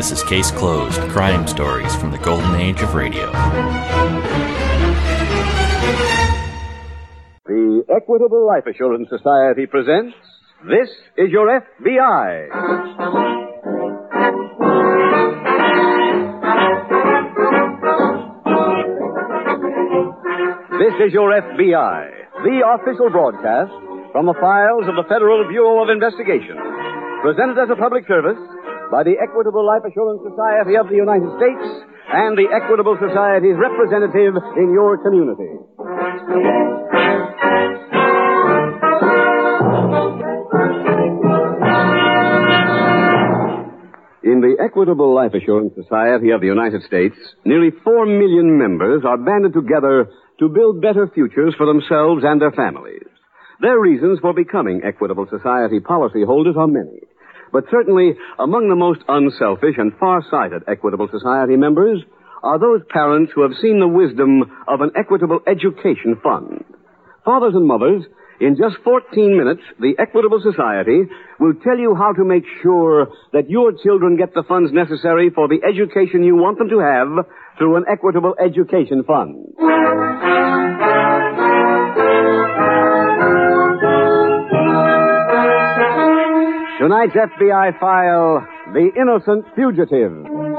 This is Case Closed, crime stories from the golden age of radio. The Equitable Life Assurance Society presents This Is Your FBI. This is Your FBI, the official broadcast from the files of the Federal Bureau of Investigation, presented as a public service by the Equitable Life Assurance Society of the United States and the Equitable Society's representative in your community. In the Equitable Life Assurance Society of the United States, nearly 4 million members are banded together to build better futures for themselves and their families. Their reasons for becoming Equitable Society policyholders are many. But certainly, among the most unselfish and far-sighted Equitable Society members are those parents who have seen the wisdom of an Equitable Education Fund. Fathers and mothers, in just 14 minutes, the Equitable Society will tell you how to make sure that your children get the funds necessary for the education you want them to have through an Equitable Education Fund. Tonight's FBI file, The Innocent Fugitive.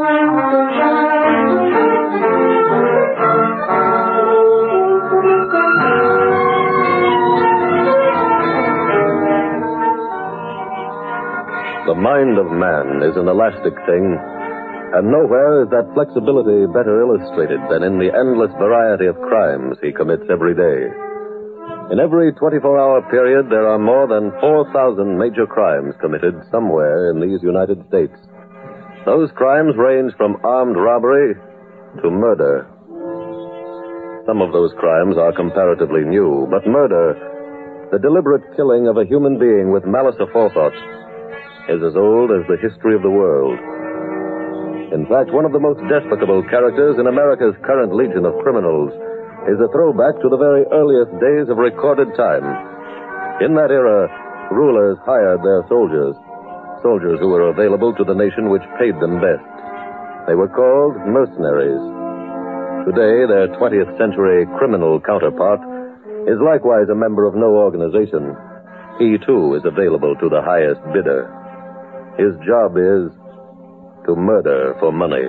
The mind of man is an elastic thing, and nowhere is that flexibility better illustrated than in the endless variety of crimes he commits every day. In every 24-hour period, there are more than 4,000 major crimes committed somewhere in these United States. Those crimes range from armed robbery to murder. Some of those crimes are comparatively new, but murder, the deliberate killing of a human being with malice aforethought, is as old as the history of the world. In fact, one of the most despicable characters in America's current legion of criminals is a throwback to the very earliest days of recorded time. In that era, rulers hired their soldiers who were available to the nation which paid them best. They were called mercenaries. Today, their 20th century criminal counterpart is likewise a member of no organization. He, too, is available to the highest bidder. His job is to murder for money.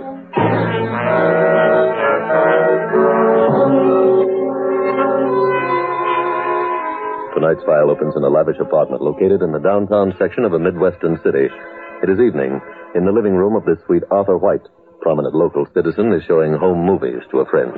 Tonight's file opens in a lavish apartment located in the downtown section of a Midwestern city. It is evening. In the living room of this sweet Arthur White, prominent local citizen, is showing home movies to a friend.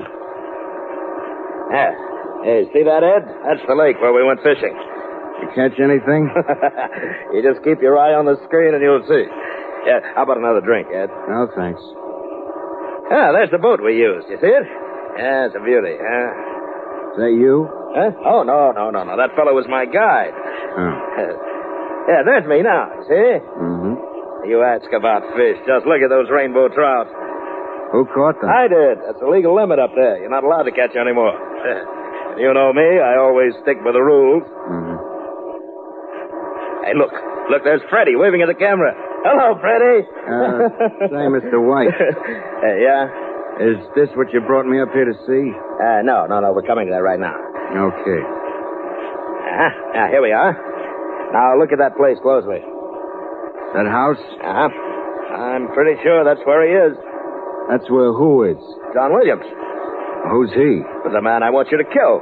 Hey, see that, Ed? That's the lake where we went fishing. You catch anything? You just keep your eye on the screen and you'll see. Yeah, how about another drink, Ed? No, thanks. Ah, there's the boat we used. You see it? Yeah, it's a beauty, huh? Is that you? Huh? Oh, no. That fellow was my guide. Oh. Yeah, there's me now, see? Mm-hmm. You ask about fish. Just look at those rainbow trout. Who caught them? I did. That's the legal limit up there. You're not allowed to catch any more. You know me. I always stick by the rules. Mm-hmm. Hey, look, there's Freddie waving at the camera. Hello, Freddie. Say, Mr. White. Yeah? Is this what you brought me up here to see? No, we're coming to that right now. Okay. Now, here we are. Now, look at that place closely. That house? I'm pretty sure that's where he is. That's where who is? John Williams. Who's he? The man I want you to kill.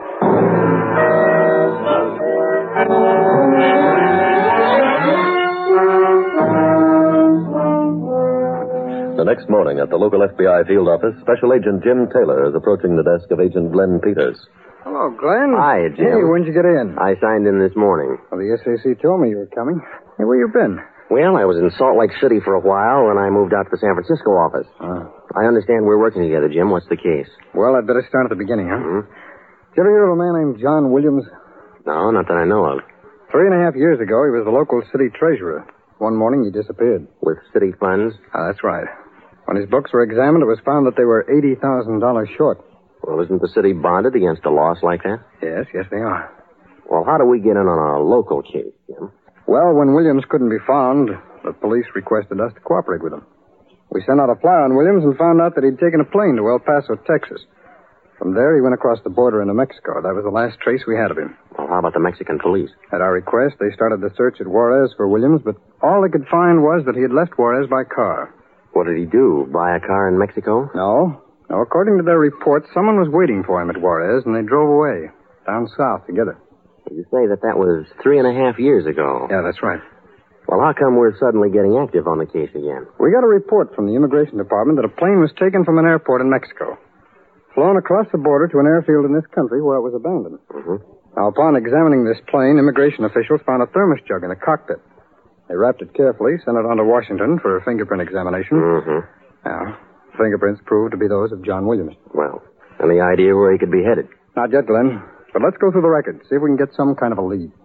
The next morning at the local FBI field office, Special Agent Jim Taylor is approaching the desk of Agent Glenn Peters. Hello, Glenn. Hi, Jim. Hey, when'd you get in? I signed in this morning. Well, the SAC told me you were coming. Hey, where you been? Well, I was in Salt Lake City for a while, and I moved out to the San Francisco office. I understand we're working together, Jim. What's the case? Well, I'd better start at the beginning, huh? Mm-hmm. Did you ever hear of a man named John Williams? No, not that I know of. 3.5 years ago, he was the local city treasurer. One morning, he disappeared. With city funds? That's right. When his books were examined, it was found that they were $80,000 short. Well, isn't the city bonded against a loss like that? Yes, they are. Well, how do we get in on a local case, Jim? Well, when Williams couldn't be found, the police requested us to cooperate with them. We sent out a flyer on Williams and found out that he'd taken a plane to El Paso, Texas. From there, he went across the border into Mexico. That was the last trace we had of him. Well, how about the Mexican police? At our request, they started the search at Juarez for Williams, but all they could find was that he had left Juarez by car. What did he do? Buy a car in Mexico? No. No, according to their report, someone was waiting for him at Juarez, and they drove away. Down south together. You say that was 3.5 years ago. Yeah, that's right. Well, how come we're suddenly getting active on the case again? We got a report from the Immigration Department that a plane was taken from an airport in Mexico, flown across the border to an airfield in this country where it was abandoned. Mm-hmm. Now, upon examining this plane, immigration officials found a thermos jug in the cockpit. They wrapped it carefully, sent it on to Washington for a fingerprint examination. Mm-hmm. Now, fingerprints proved to be those of John Williams. Well, any idea where he could be headed? Not yet, Glenn. But let's go through the record, see if we can get some kind of a lead.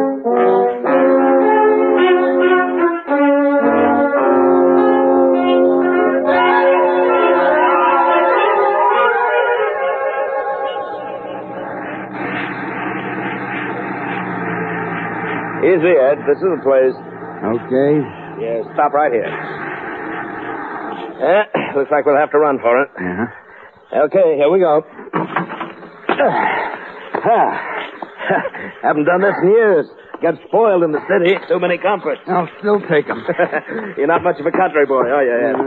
Easy, Ed. This is the place. Okay. Yeah, stop right here. Looks like we'll have to run for it. Uh-huh. Okay, here we go. Haven't done this in years. Got spoiled in the city. Too many comforts. I'll still take them. You're not much of a country boy, are you, Ed?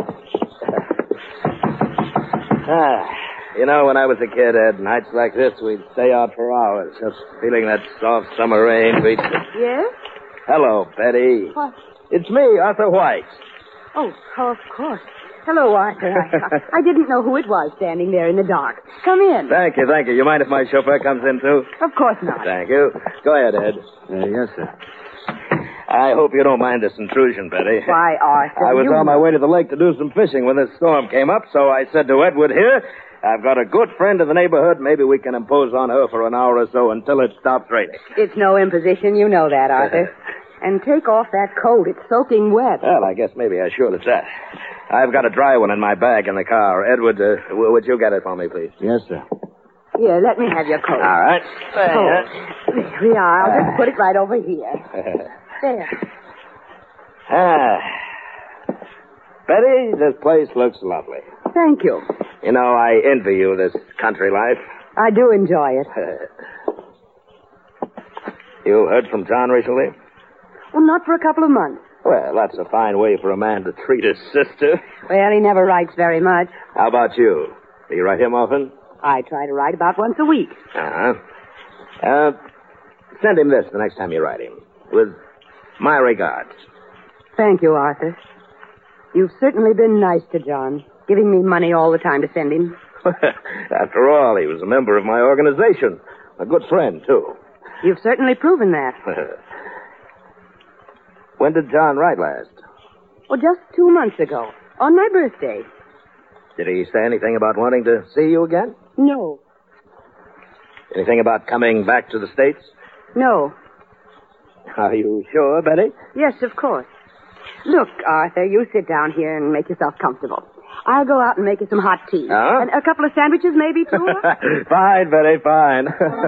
You know, when I was a kid, Ed, nights like this, we'd stay out for hours, just feeling that soft summer rain. Yes? Hello, Betty. What? It's me, Arthur White. Oh, of course. Hello, Arthur. I didn't know who it was standing there in the dark. Come in. Thank you. You mind if my chauffeur comes in, too? Of course not. Thank you. Go ahead, Ed. Yes, sir. I hope you don't mind this intrusion, Betty. Why, Arthur? I was on my way to the lake to do some fishing when this storm came up, so I said to Edward here, I've got a good friend in the neighborhood. Maybe we can impose on her for an hour or so until it stops raining. It's no imposition. You know that, Arthur. And take off that coat. It's soaking wet. Well, I guess maybe I should. It's that. I've got a dry one in my bag in the car. Edward, would you get it for me, please? Yes, sir. Here, let me have your coat. All right. There we are. I'll just put it right over here. There. Betty, this place looks lovely. Thank you. You know, I envy you this country life. I do enjoy it. You heard from John recently? Well, not for a couple of months. Well, that's a fine way for a man to treat his sister. Well, he never writes very much. How about you? Do you write him often? I try to write about once a week. Uh-huh. Send him this the next time you write him. With my regards. Thank you, Arthur. You've certainly been nice to John, giving me money all the time to send him. After all, he was a member of my organization. A good friend, too. You've certainly proven that. When did John write last? Oh, just 2 months ago, on my birthday. Did he say anything about wanting to see you again? No. Anything about coming back to the States? No. Are you sure, Betty? Yes, of course. Look, Arthur, you sit down here and make yourself comfortable. I'll go out and make you some hot tea. Huh? And a couple of sandwiches, maybe, too? Fine, Betty, fine.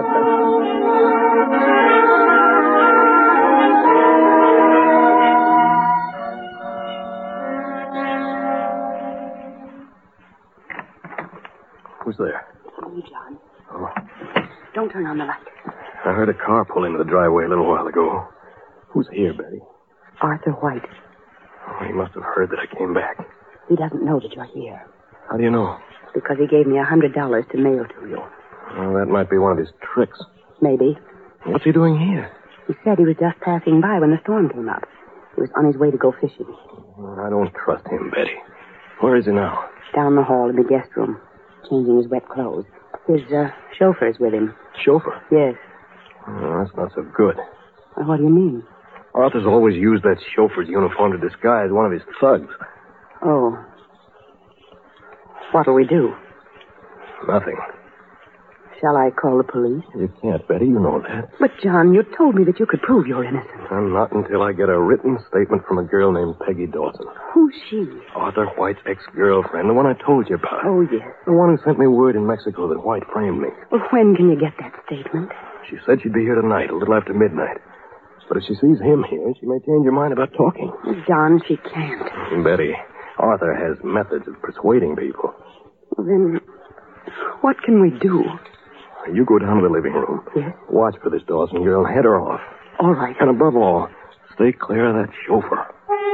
Who's there? Me, John. Oh. Don't turn on the light. I heard a car pull into the driveway a little while ago. Who's here, Betty? Arthur White. Oh, he must have heard that I came back. He doesn't know that you're here. How do you know? Because he gave me $100 to mail to you. Well, that might be one of his tricks. Maybe. What's he doing here? He said he was just passing by when the storm came up. He was on his way to go fishing. Well, I don't trust him, Betty. Where is he now? Down the hall in the guest room, changing his wet clothes. His chauffeur's with him. Chauffeur? Yes. Oh, that's not so good. Well, what do you mean? Arthur's always used that chauffeur's uniform to disguise one of his thugs. Oh. What'll we do? Nothing. Shall I call the police? You can't, Betty. You know that. But, John, you told me that you could prove you're innocent. And not until I get a written statement from a girl named Peggy Dawson. Who's she? Arthur White's ex-girlfriend, the one I told you about. Oh, yes. The one who sent me word in Mexico that White framed me. Well, when can you get that statement? She said she'd be here tonight, a little after midnight. But if she sees him here, she may change her mind about talking. John, she can't. Betty, Arthur has methods of persuading people. Then what can we do? You go down to the living room. Yes? Watch for this Dawson girl. Head her off. All right. And above all, stay clear of that chauffeur.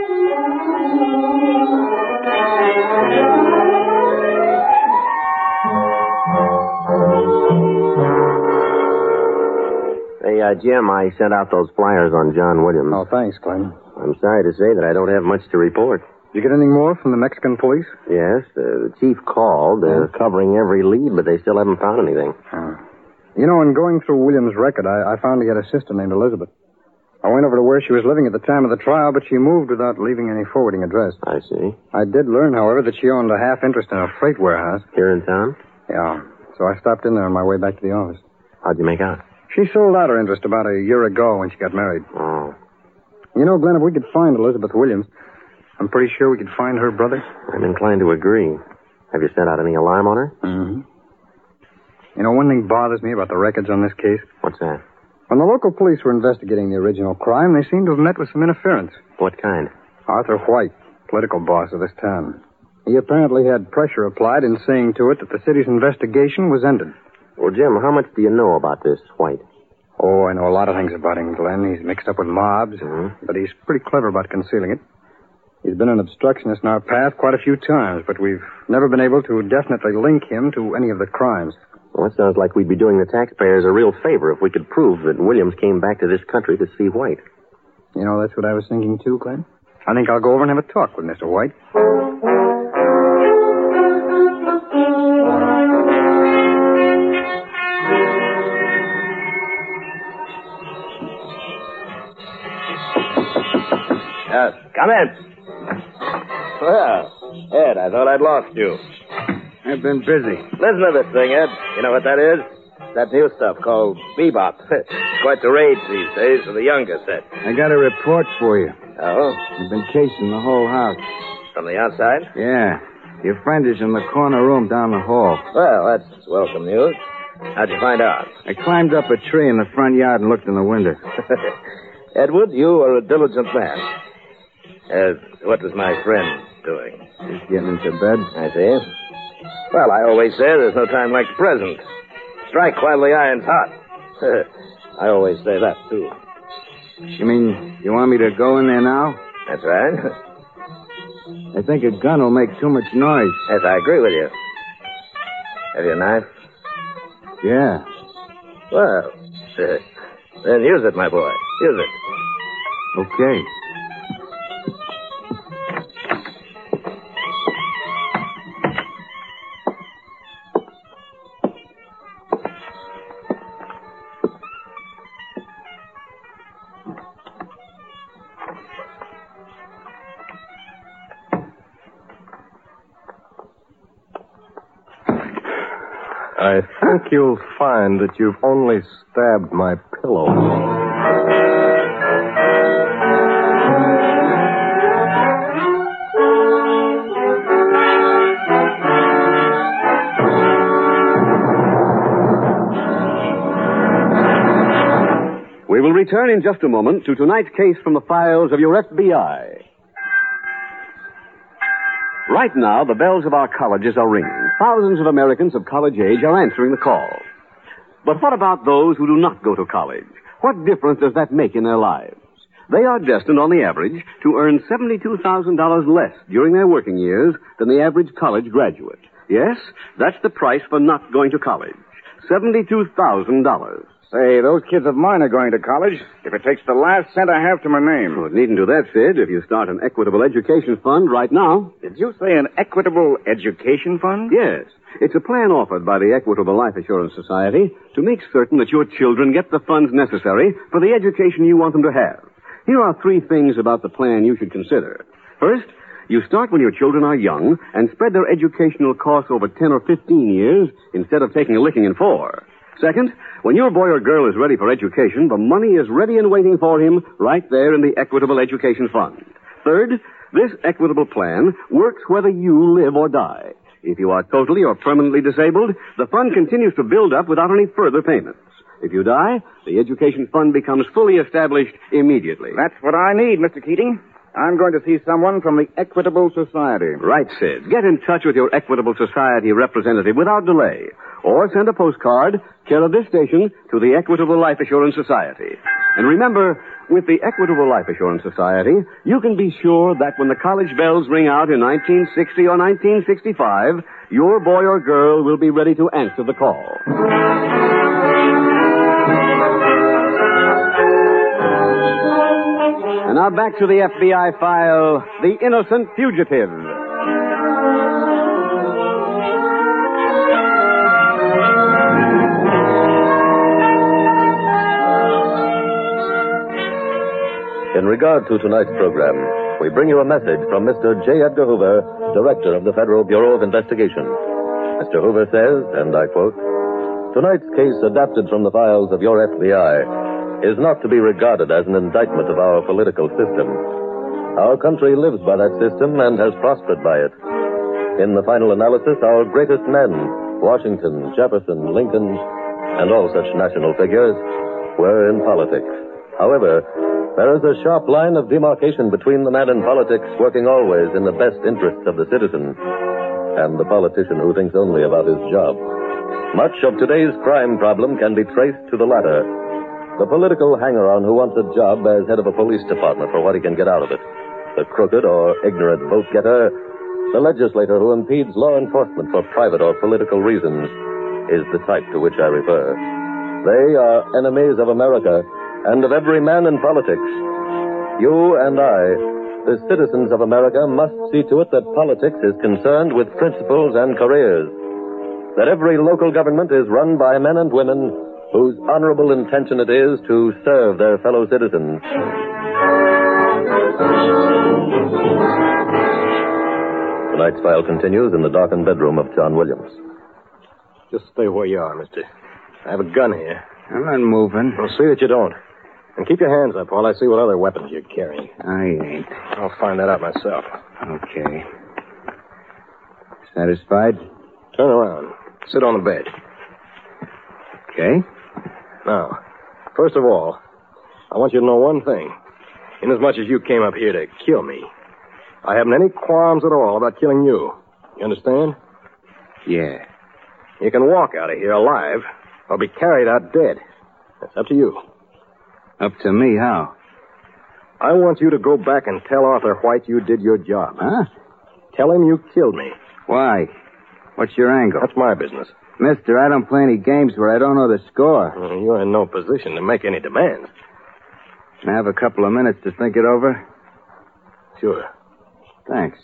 Hey, Jim, I sent out those flyers on John Williams. Oh, thanks, Clem. I'm sorry to say that I don't have much to report. Did you get any more from the Mexican police? Yes, the chief called. They're covering every lead, but they still haven't found anything. You know, in going through Williams' record, I found he had a sister named Elizabeth. I went over to where she was living at the time of the trial, but she moved without leaving any forwarding address. I see. I did learn, however, that she owned a half interest in a freight warehouse. Here in town? Yeah. So I stopped in there on my way back to the office. How'd you make out? She sold out her interest about a year ago when she got married. Oh. You know, Glenn, if we could find Elizabeth Williams, I'm pretty sure we could find her brother. I'm inclined to agree. Have you sent out any alarm on her? Mm-hmm. You know, one thing bothers me about the records on this case. What's that? When the local police were investigating the original crime, they seemed to have met with some interference. What kind? Arthur White, political boss of this town. He apparently had pressure applied in seeing to it that the city's investigation was ended. Well, Jim, how much do you know about this White? Oh, I know a lot of things about him, Glenn. He's mixed up with mobs, but he's pretty clever about concealing it. He's been an obstructionist in our path quite a few times, but we've never been able to definitely link him to any of the crimes. Well, it sounds like we'd be doing the taxpayers a real favor if we could prove that Williams came back to this country to see White. You know, that's what I was thinking, too, Glenn. I think I'll go over and have a talk with Mr. White. Yes, come in. Well, Ed, I thought I'd lost you. I've been busy. Listen to this thing, Ed. You know what that is? That new stuff called bebop. Quite the rage these days for the younger set. I got a report for you. Oh? I've been casing the whole house. From the outside? Yeah. Your friend is in the corner room down the hall. Well, that's welcome news. How'd you find out? I climbed up a tree in the front yard and looked in the window. Edward, you are a diligent man. What was my friend doing? Just getting into bed. I see. Well, I always say there's no time like the present. Strike while the iron's hot. I always say that, too. You mean you want me to go in there now? That's right. I think a gun will make too much noise. Yes, I agree with you. Have you a knife? Yeah. Well, then use it, my boy. Use it. Okay. I think you'll find that you've only stabbed my pillow. We will return in just a moment to tonight's case from the files of your FBI. Right now, the bells of our colleges are ringing. Thousands of Americans of college age are answering the call. But what about those who do not go to college? What difference does that make in their lives? They are destined, on the average, to earn $72,000 less during their working years than the average college graduate. Yes, that's the price for not going to college. $72,000. Say, those kids of mine are going to college if it takes the last cent I have to my name. Well, it needn't do that, Sid, if you start an equitable education fund right now. Did you say an equitable education fund? Yes. It's a plan offered by the Equitable Life Assurance Society to make certain that your children get the funds necessary for the education you want them to have. Here are 3 things about the plan you should consider. First, you start when your children are young and spread their educational costs over 10 or 15 years instead of taking a licking in 4. Second, when your boy or girl is ready for education, the money is ready and waiting for him right there in the Equitable Education Fund. Third, this equitable plan works whether you live or die. If you are totally or permanently disabled, the fund continues to build up without any further payments. If you die, the education fund becomes fully established immediately. That's what I need, Mr. Keating. I'm going to see someone from the Equitable Society. Right, Sid. Get in touch with your Equitable Society representative without delay. Or send a postcard, care of this station, to the Equitable Life Assurance Society. And remember, with the Equitable Life Assurance Society, you can be sure that when the college bells ring out in 1960 or 1965, your boy or girl will be ready to answer the call. And now back to the FBI file, The Innocent Fugitive. In regard to tonight's program, we bring you a message from Mr. J. Edgar Hoover, Director of the Federal Bureau of Investigation. Mr. Hoover says, and I quote, "Tonight's case adapted from the files of your FBI is not to be regarded as an indictment of our political system. Our country lives by that system and has prospered by it. In the final analysis, our greatest men, Washington, Jefferson, Lincoln, and all such national figures, were in politics. However, there is a sharp line of demarcation between the man in politics working always in the best interests of the citizen and the politician who thinks only about his job. Much of today's crime problem can be traced to the latter. The political hanger-on who wants a job as head of a police department for what he can get out of it. The crooked or ignorant vote-getter, the legislator who impedes law enforcement for private or political reasons, is the type to which I refer. They are enemies of America and of every man in politics. You and I, the citizens of America, must see to it that politics is concerned with principles and careers. That every local government is run by men and women whose honorable intention it is to serve their fellow citizens. Tonight's file continues in the darkened bedroom of John Williams. Just stay where you are, mister. I have a gun here. I'm not moving. Well, see that you don't. And keep your hands up while I see what other weapons you're carrying. I ain't. I'll find that out myself. Okay. Satisfied? Turn around. Sit on the bed. Okay. Now, first of all, I want you to know one thing. Inasmuch as you came up here to kill me, I haven't any qualms at all about killing you. You understand? Yeah. You can walk out of here alive or be carried out dead. That's up to you. Up to me, how? I want you to go back and tell Arthur White you did your job. Huh? Tell him you killed me. Why? What's your angle? That's my business. Mister, I don't play any games where I don't know the score. You're in no position to make any demands. Can I have a couple of minutes to think it over? Sure. Thanks.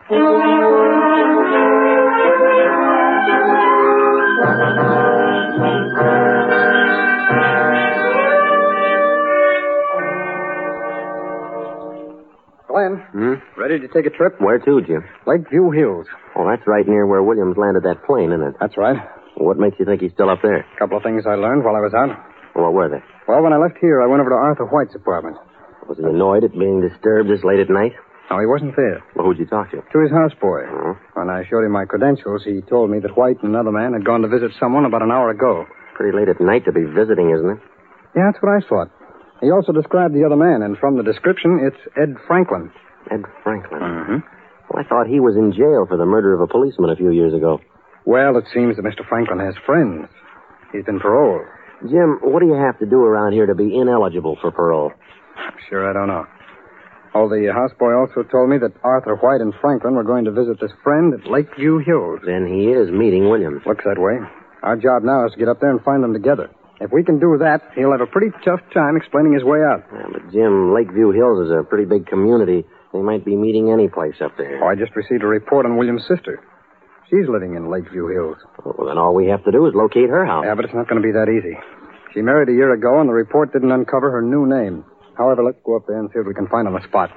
Glenn, ready to take a trip? Where to, Jim? Lakeview Hills. Oh, that's right near where Williams landed that plane, isn't it? That's right. What makes you think he's still up there? A couple of things I learned while I was out. What were they? Well, when I left here, I went over to Arthur White's apartment. Was he annoyed at being disturbed this late at night? No, he wasn't there. Well, who'd you talk to? To his houseboy. When I showed him my credentials, he told me that White and another man had gone to visit someone about an hour ago. Pretty late at night to be visiting, isn't it? Yeah, that's what I thought. He also described the other man, and from the description, it's Ed Franklin. Ed Franklin? Well, I thought he was in jail for the murder of a policeman a few years ago. Well, it seems that Mr. Franklin has friends. He's been paroled. Jim, what do you have to do around here to be ineligible for parole? I'm sure I don't know. Oh, the houseboy also told me that Arthur White and Franklin were going to visit this friend at Lakeview Hills. Then he is meeting Williams. Looks that way. Our job now is to get up there and find them together. If we can do that, he'll have a pretty tough time explaining his way out. Yeah, but, Jim, Lakeview Hills is a pretty big community. They might be meeting any place up there. Oh, I just received a report on Williams' sister. She's living in Lakeview Hills. Well, then all we have to do is locate her house. Yeah, but it's not going to be that easy. She married a year ago, and the report didn't uncover her new name. However, let's go up there and see what we can find on the spot.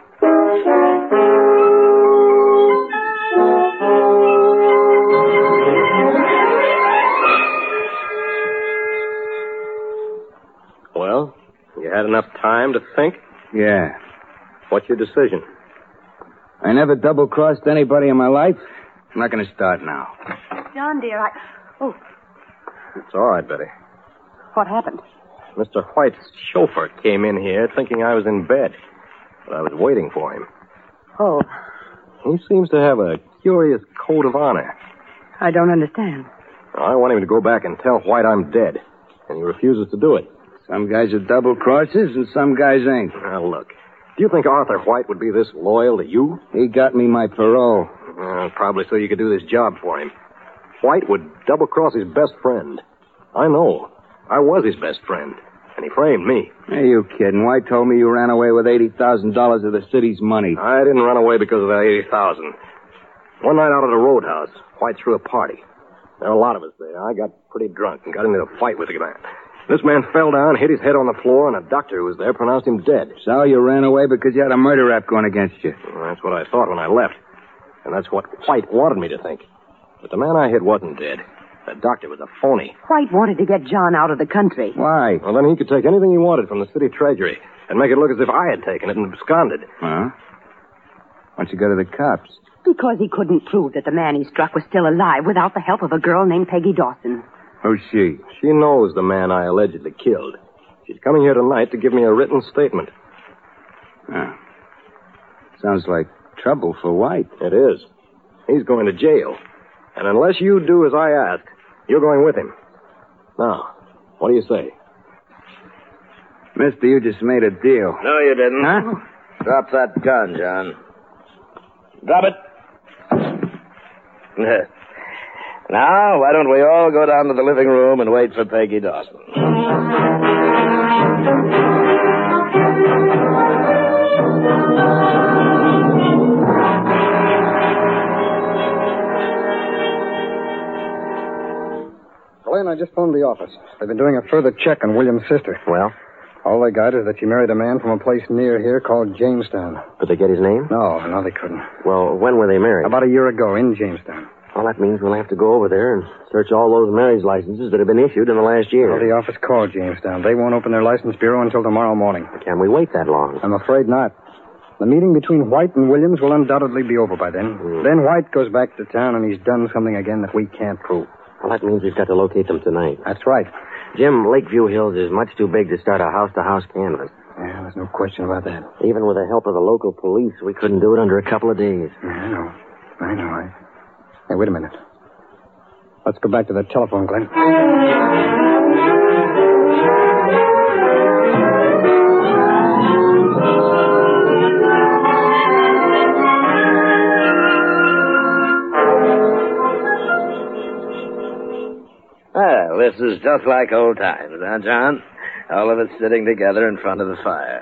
Well, you had enough time to think? Yeah. What's your decision? I never double-crossed anybody in my life. I'm not going to start now. John, dear, Oh, It's all right, Betty. what happened? Mr. White's chauffeur came in here thinking I was in bed. But I was waiting for him. Oh, He seems to have a curious code of honor. I don't understand. I want him to go back and tell White I'm dead, and he refuses to do it. Some guys are double crosses and some guys ain't. Now, look, do you think Arthur White would be this loyal to you? He got me my parole. Probably so you could do this job for him. White would double-cross his best friend. I know. I was his best friend, and he framed me. Are you kidding? White told me you ran away with $80,000 of the city's money. I didn't run away because of that $80,000. One night out at a roadhouse, White threw a party. There were a lot of us there. I got pretty drunk and got into a fight with the man. This man fell down, hit his head on the floor, and a doctor who was there pronounced him dead. So you ran away because you had a murder rap going against you. Well, that's what I thought when I left. And that's what White wanted me to think. But the man I hit wasn't dead. The doctor was a phony. White wanted to get John out of the country. Why? Well, then he could take anything he wanted from the city treasury and make it look as if I had taken it and absconded. Huh? Why'd you go to the cops? Because he couldn't prove that the man he struck was still alive without the help of a girl named Peggy Dawson. Who's she? She knows the man I allegedly killed. She's coming here tonight to give me a written statement. Oh. Sounds like trouble for White. It is. He's going to jail. And unless you do as I ask, you're going with him. Now, what do you say? Mister, you just made a deal. No, you didn't. Huh? Drop that gun, John. Drop it. Now, why don't we all go down to the living room and wait for Peggy Dawson? Glenn, I just phoned the office. They've been doing a further check on William's sister. Well, All they got is that she married a man from a place near here called Jamestown. could they get his name? No, they couldn't. Well, when were they married? About a year ago in Jamestown. Well, that means we'll have to go over there and search all those marriage licenses that have been issued in the last year. Well, the office called Jamestown. They won't open their license bureau until tomorrow morning. Can we wait that long? I'm afraid not. The meeting between White and Williams will undoubtedly be over by then. Then White goes back to town and he's done something again that we can't prove. Well, that means we've got to locate them tonight. That's right. Jim, Lakeview Hills is much too big to start a house-to-house canvass. Yeah, there's no question about that. Even with the help of the local police, we couldn't do it under a couple of days. Yeah, I know. Hey, wait a minute. Let's go back to that telephone, Glenn. Well, this is just like old times, huh, John? All of us sitting together in front of the fire.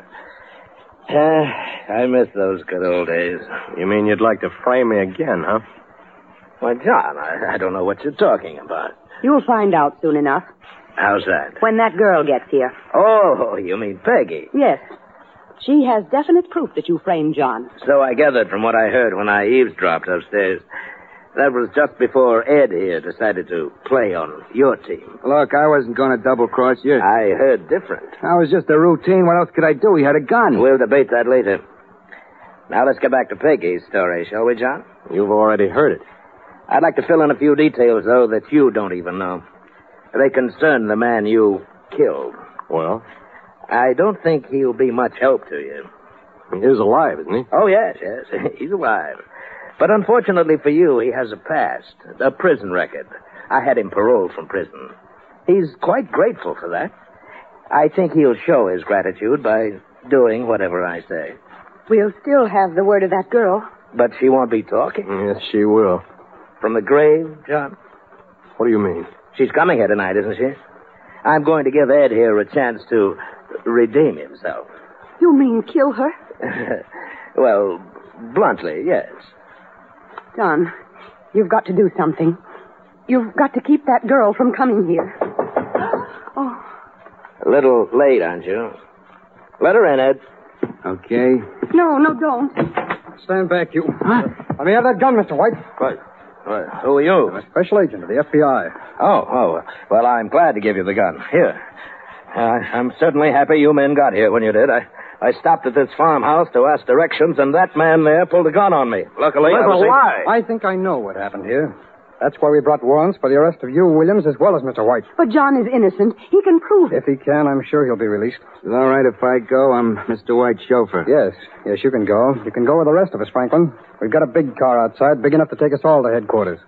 I miss those good old days. You mean you'd like to frame me again, huh? Why, John, I don't know what you're talking about. You'll find out soon enough. How's that? When that girl gets here. Oh, you mean Peggy. Yes. She has definite proof that you framed John. So I gathered from what I heard when I eavesdropped upstairs. That was just before Ed here decided to play on your team. Look, I wasn't going to double-cross you. I heard different. That was just a routine. What else could I do? He had a gun. We'll debate that later. Now let's get back to Peggy's story, shall we, John? You've already heard it. I'd like to fill in a few details, though, that you don't even know. They concern the man you killed. Well? I don't think he'll be much help to you. He is alive, isn't he? Oh, yes. He's alive. But unfortunately for you, he has a past, a prison record. I had him paroled from prison. He's quite grateful for that. I think he'll show his gratitude by doing whatever I say. We'll still have the word of that girl. But she won't be talking. Yes, she will. From the grave, John? What do you mean? She's coming here tonight, isn't she? I'm going to give Ed here a chance to redeem himself. You mean kill her? Well, bluntly, yes. John, you've got to do something. You've got to keep that girl from coming here. Oh. A little late, aren't you? Let her in, Ed. Okay. No, don't. Stand back, you. Huh? Let me have that gun, Mr. White. What? Who are you? I'm a special agent of the FBI. Oh. Well, I'm glad to give you the gun. Here. I'm certainly happy you men got here when you did. I stopped at this farmhouse to ask directions, and that man there pulled a gun on me. Luckily, That's a lie. I think I know what happened here. That's why we brought warrants for the arrest of you, Williams, as well as Mr. White. But John is innocent. He can prove it. If he can, I'm sure he'll be released. Is it all right if I go? I'm Mr. White's chauffeur. Yes, you can go. You can go with the rest of us, Franklin. We've got a big car outside, big enough to take us all to headquarters.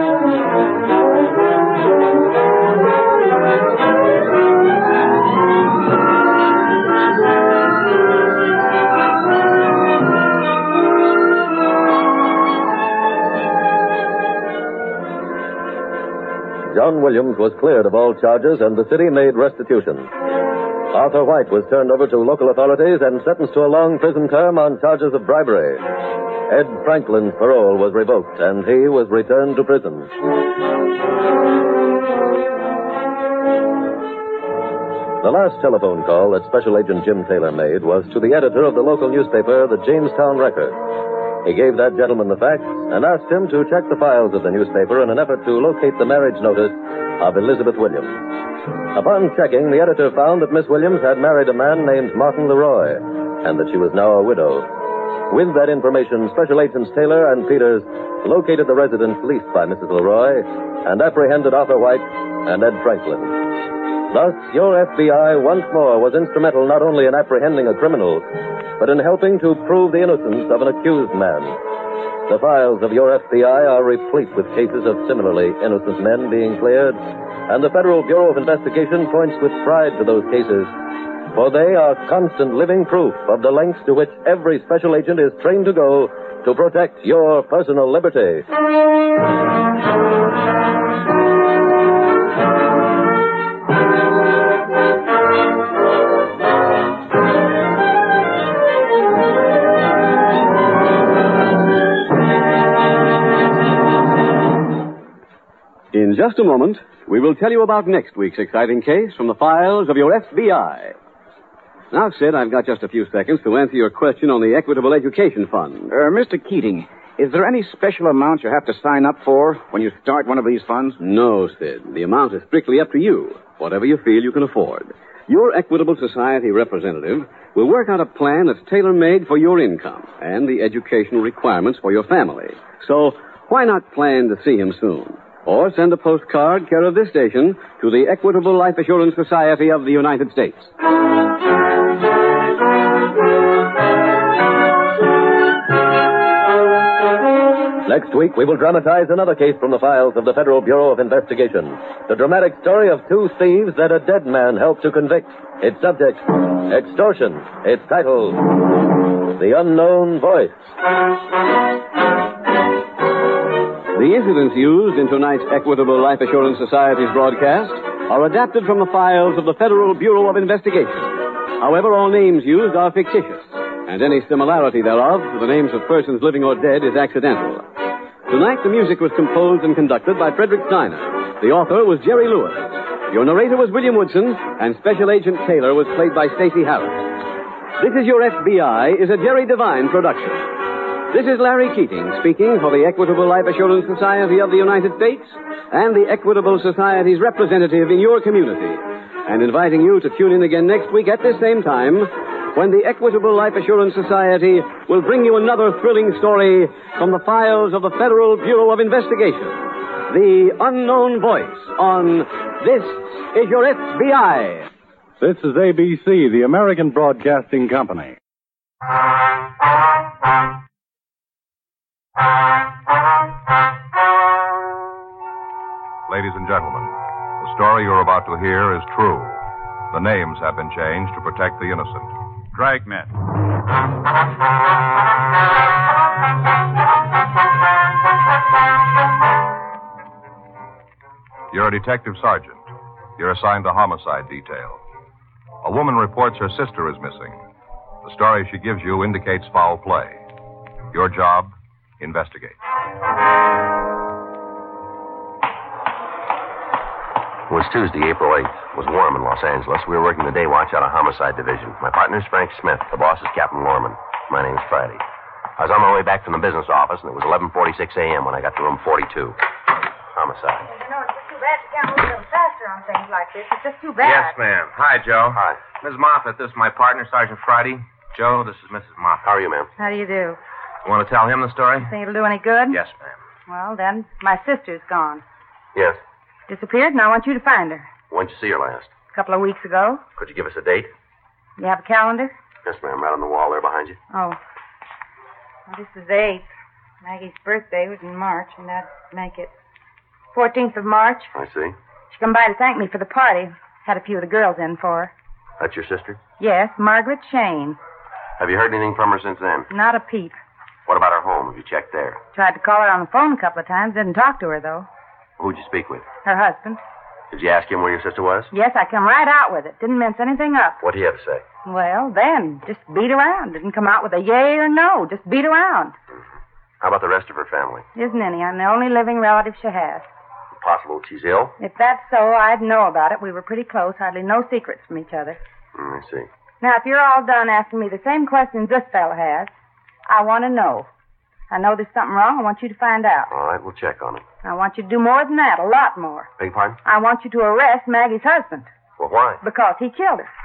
John Williams was cleared of all charges, and the city made restitution. Arthur White was turned over to local authorities and sentenced to a long prison term on charges of bribery. Ed Franklin's parole was revoked, and he was returned to prison. The last telephone call that Special Agent Jim Taylor made was to the editor of the local newspaper, the Jamestown Record. He gave that gentleman the facts and asked him to check the files of the newspaper in an effort to locate the marriage notice of Elizabeth Williams. Upon checking, the editor found that Miss Williams had married a man named Martin Leroy, and that she was now a widow. With that information, Special Agents Taylor and Peters located the residence leased by Mrs. Leroy and apprehended Arthur White and Ed Franklin. Thus, your FBI once more was instrumental not only in apprehending a criminal, but in helping to prove the innocence of an accused man. The files of your FBI are replete with cases of similarly innocent men being cleared, and the Federal Bureau of Investigation points with pride to those cases, for they are constant living proof of the lengths to which every special agent is trained to go to protect your personal liberty. In just a moment, we will tell you about next week's exciting case from the files of your FBI. Now, Sid, I've got just a few seconds to answer your question on the Equitable Education Fund. Mr. Keating, is there any special amount you have to sign up for when you start one of these funds? No, Sid. The amount is strictly up to you, whatever you feel you can afford. Your Equitable Society representative will work out a plan that's tailor-made for your income and the educational requirements for your family. So, why not plan to see him soon? Or send a postcard, care of this station, to the Equitable Life Assurance Society of the United States. Next week, we will dramatize another case from the files of the Federal Bureau of Investigation. The dramatic story of two thieves that a dead man helped to convict. Its subject, extortion. Its title, The Unknown Voice. The incidents used in tonight's Equitable Life Assurance Society's broadcast are adapted from the files of the Federal Bureau of Investigation. However, all names used are fictitious, and any similarity thereof to the names of persons living or dead is accidental. Tonight, the music was composed and conducted by Frederick Steiner. The author was Jerry Lewis. Your narrator was William Woodson, and Special Agent Taylor was played by Stacey Harris. This Is Your FBI is a Jerry Devine production. This is Larry Keating speaking for the Equitable Life Assurance Society of the United States and the Equitable Society's representative in your community, and inviting you to tune in again next week at this same time when the Equitable Life Assurance Society will bring you another thrilling story from the files of the Federal Bureau of Investigation. The Unknown Voice on This Is Your FBI. This is ABC, the American Broadcasting Company. Ladies and gentlemen, the story you're about to hear is true. The names have been changed to protect the innocent. Dragnet. You're a detective sergeant. You're assigned to homicide detail. A woman reports her sister is missing. The story she gives you indicates foul play. Your job, investigate. It was Tuesday, April 8th. It was warm in Los Angeles. We were working the day watch out of Homicide Division. My partner's Frank Smith. The boss is Captain Lorman. My name's Friday. I was on my way back from the business office, and it was 11:46 a.m. when I got to room 42. Homicide. You know, it's just too bad you can't move a little faster on things like this. It's just too bad. Yes, ma'am. Hi, Joe. Hi. Ms. Moffat, this is my partner, Sergeant Friday. Joe, this is Mrs. Moffat. How are you, ma'am? How do you do? You want to tell him the story? Think it'll do any good? Yes, ma'am. Well, then, my sister's gone. Yes. Disappeared, and I want you to find her. When'd you see her last? A couple of weeks ago. Could you give us a date? You have a calendar? Yes, ma'am. Right on the wall there behind you. Oh. Well, this is the 8th. Maggie's birthday was in March, and that'd make it 14th of March. I see. She come by to thank me for the party. Had a few of the girls in for her. That's your sister? Yes, Margaret Shane. Have you heard anything from her since then? Not a peep. What about her home? Have you checked there? Tried to call her on the phone a couple of times. Didn't talk to her, though. Who'd you speak with? Her husband. Did you ask him where your sister was? Yes, I come right out with it. Didn't mince anything up. What did he have to say? Well, then, just beat around. Didn't come out with a yay or no. Just beat around. How about the rest of her family? Isn't any. I'm the only living relative she has. Possible she's ill? If that's so, I'd know about it. We were pretty close. Hardly no secrets from each other. I see. Now, if you're all done asking me the same questions this fella has, I want to know. I know there's something wrong. I want you to find out. All right, we'll check on it. I want you to do more than that, a lot more. Beg your pardon? I want you to arrest Maggie's husband. Well, why? Because he killed her.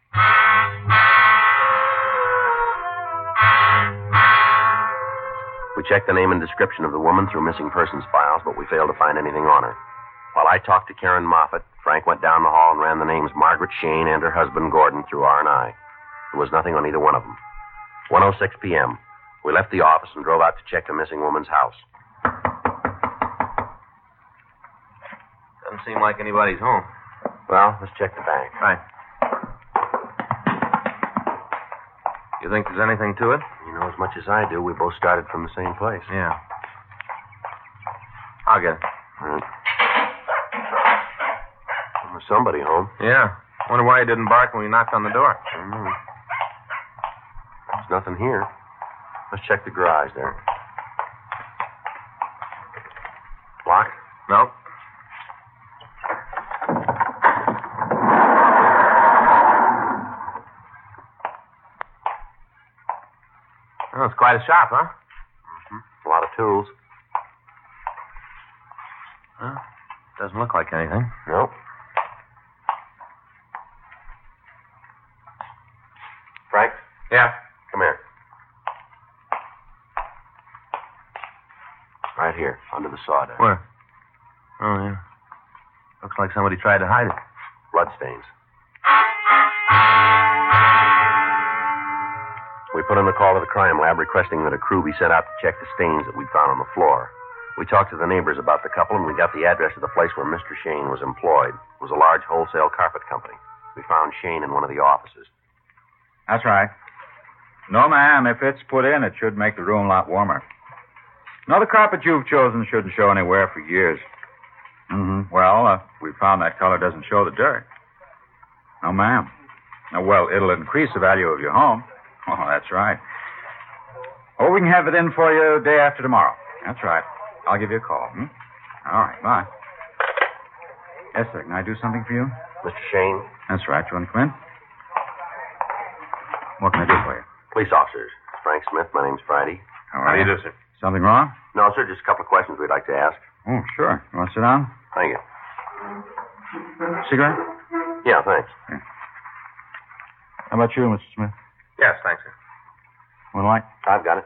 We checked the name and description of the woman through missing persons files, but we failed to find anything on her. While I talked to Karen Moffat, Frank went down the hall and ran the names Margaret Shane and her husband Gordon through R&I. There was nothing on either one of them. 1:06 p.m. We left the office and drove out to check the missing woman's house. Doesn't seem like anybody's home. Well, let's check the bank. Right. You think there's anything to it? You know as much as I do. We both started from the same place. Yeah. I'll get it. All right. There's somebody home. Yeah. Wonder why he didn't bark when we knocked on the door. I don't know. There's nothing here. Let's check the garage there. Locked? No. Oh, it's quite a shop, huh? Mm-hmm. A lot of tools. Well, doesn't look like anything. Nope. Frank? Yeah? Come here. Right here, under the sawdust. Where? Oh, yeah. Looks like somebody tried to hide it. Bloodstains. We put in a call to the crime lab requesting that a crew be sent out to check the stains that we'd found on the floor. We talked to the neighbors about the couple, and we got the address of the place where Mr. Shane was employed. It was a large wholesale carpet company. We found Shane in one of the offices. That's right. No, ma'am, if it's put in, it should make the room a lot warmer. No, the carpet you've chosen shouldn't show any wear for years. Mm-hmm. Well, we found that color doesn't show the dirt. No, ma'am. Well, it'll increase the value of your home. Oh, that's right. Oh, we can have it in for you day after tomorrow. That's right. I'll give you a call. All right, bye. Yes, sir. Can I do something for you? Mr. Shane? That's right. You want to come in? What can I do for you? Police officers. Frank Smith. My name's Friday. All right. How do you do, sir? Something wrong? No, sir. Just a couple of questions we'd like to ask. Oh, sure. You want to sit down? Thank you. Cigarette? Yeah, thanks. Yeah. How about you, Mr. Smith? Yes, thanks, sir. One light? I've got it.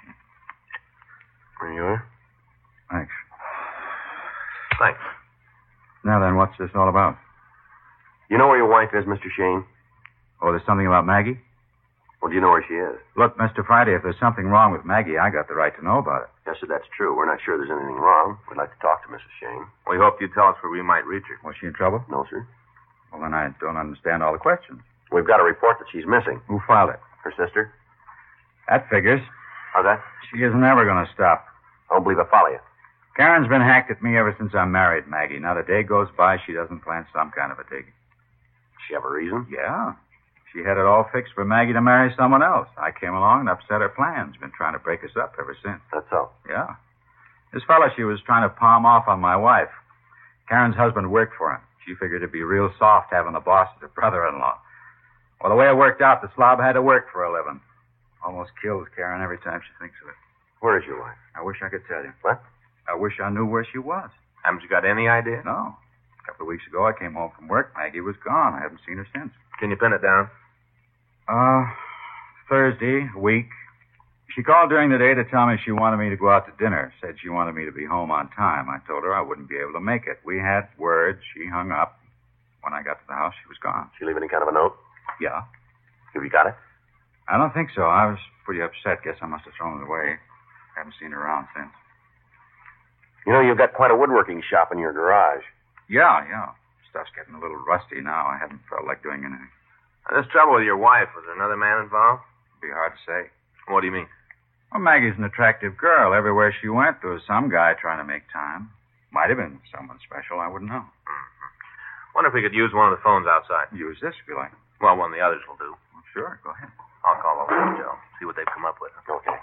Here you are. Thanks. Thanks. Now then, what's this all about? You know where your wife is, Mr. Shane? Oh, there's something about Maggie? Well, do you know where she is? Look, Mr. Friday, if there's something wrong with Maggie, I got the right to know about it. Yes, sir, that's true. We're not sure there's anything wrong. We'd like to talk to Mrs. Shane. We hope you tell us where we might reach her. Was she in trouble? No, sir. Well, then I don't understand all the questions. We've got a report that she's missing. Who filed it? Her sister. That figures. How's that? She isn't ever going to stop. I don't believe I follow you. Karen's been hacked at me ever since I married Maggie. Not a day goes by she doesn't plan some kind of a dig. Does she have a reason? Yeah. She had it all fixed for Maggie to marry someone else. I came along and upset her plans. Been trying to break us up ever since. That's so? Yeah. This fella she was trying to palm off on my wife. Karen's husband worked for him. She figured it'd be real soft having the boss as a brother-in-law. Well, the way it worked out, the slob had to work for a living. Almost kills Karen every time she thinks of it. Where is your wife? I wish I could tell you. What? I wish I knew where she was. Haven't you got any idea? No. A couple of weeks ago, I came home from work. Maggie was gone. I haven't seen her since. Can you pin it down? Thursday, a week. She called during the day to tell me she wanted me to go out to dinner. Said she wanted me to be home on time. I told her I wouldn't be able to make it. We had words. She hung up. When I got to the house, she was gone. She leave any kind of a note? Yeah. Have you got it? I don't think so. I was pretty upset. Guess I must have thrown it away. Haven't seen her around since. You know, you've got quite a woodworking shop in your garage. Yeah. Stuff's getting a little rusty now. I haven't felt like doing anything. This trouble with your wife, was there another man involved? It'd be hard to say. What do you mean? Well, Maggie's an attractive girl. Everywhere she went, there was some guy trying to make time. Might have been someone special. I wouldn't know. Wonder if we could use one of the phones outside. Use this if you like. Well, one of the others will do. Well, sure, go ahead. I'll call over to Joe. See what they've come up with. Okay.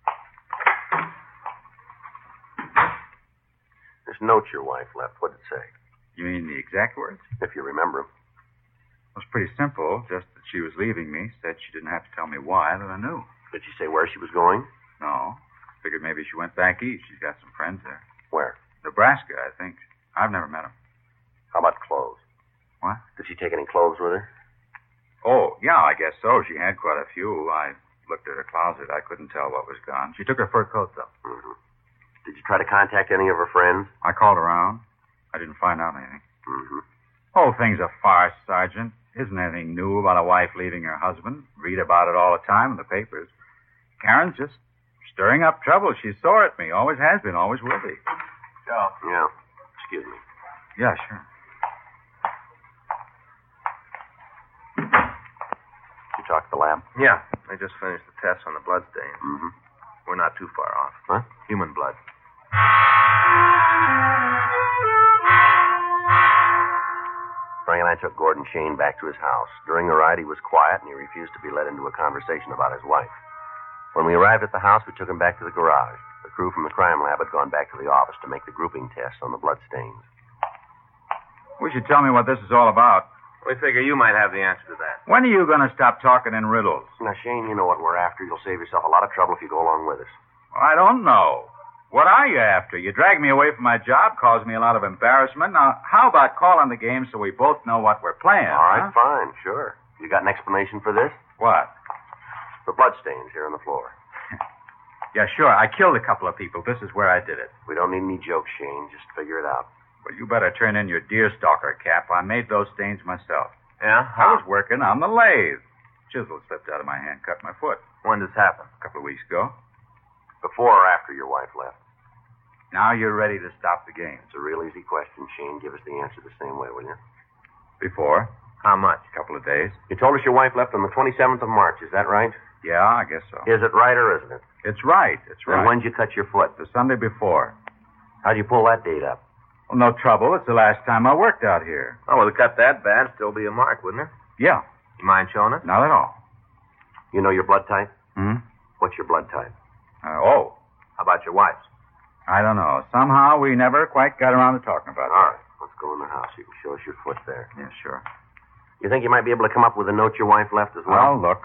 This note your wife left, what did it say? You mean the exact words? If you remember them. It was pretty simple. Just that she was leaving me. Said she didn't have to tell me why, that I knew. Did she say where she was going? No. Figured maybe she went back east. She's got some friends there. Where? Nebraska, I think. I've never met them. How about clothes? What? Did she take any clothes with her? Oh, yeah, I guess so. She had quite a few. I looked at her closet. I couldn't tell what was gone. She took her fur coat, though. Mm-hmm. Did you try to contact any of her friends? I called around. I didn't find out anything. Mm-hmm. Whole thing's a farce, Sergeant. Isn't anything new about a wife leaving her husband. Read about it all the time in the papers. Karen's just stirring up trouble. She's sore at me. Always has been. Always will be. Joe. Yeah. Excuse me. Yeah, sure. You talked to the lab? Yeah. They just finished the test on the blood stain. Mm-hmm. We're not too far off. Huh? Human blood. Frank and I took Gordon Shane back to his house. During the ride, he was quiet, and he refused to be led into a conversation about his wife. When we arrived at the house, we took him back to the garage. The crew from the crime lab had gone back to the office to make the grouping tests on the blood stains. We should tell me what this is all about. We figure you might have the answer to that. When are you going to stop talking in riddles? Now, Shane, you know what we're after. You'll save yourself a lot of trouble if you go along with us. Well, I don't know. What are you after? You drag me away from my job, cause me a lot of embarrassment. Now, how about calling the game so we both know what we're playing? All right, fine, sure. You got an explanation for this? What? The blood stains here on the floor. Yeah, sure. I killed a couple of people. This is where I did it. We don't need any jokes, Shane. Just figure it out. Well, you better turn in your deerstalker cap. I made those stains myself. Yeah? I was working on the lathe. Chisel slipped out of my hand, cut my foot. When did this happen? A couple of weeks ago. Before or after your wife left? Now you're ready to stop the game. It's a real easy question, Shane. Give us the answer the same way, will you? Before. How much? A couple of days. You told us your wife left on the 27th of March. Is that right? Yeah, I guess so. Is it right or isn't it? It's right. It's right. And when'd you cut your foot? The Sunday before. How'd you pull that date up? Well, no trouble. It's the last time I worked out here. Oh, with a cut that bad, still be a mark, wouldn't it? Yeah. You mind showing us? Not at all. You know your blood type? Hmm? What's your blood type? Oh. How about your wife's? I don't know. Somehow we never quite got around to talking about All that. right. Let's go in the house. You can show us your foot there. Yeah, sure. You think you might be able to come up with a note your wife left as well? Well, look.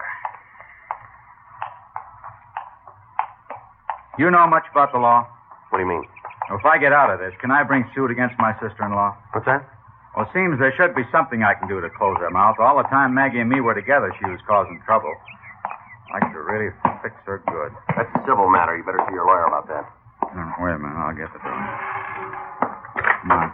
You know much about the law? What do you mean? If I get out of this, can I bring suit against my sister-in-law? What's that? Well, it seems there should be something I can do to close her mouth. All the time Maggie and me were together, she was causing trouble. I could really fix her good. That's a civil matter. You better see your lawyer about that. Wait a minute. I'll get the door. Come on.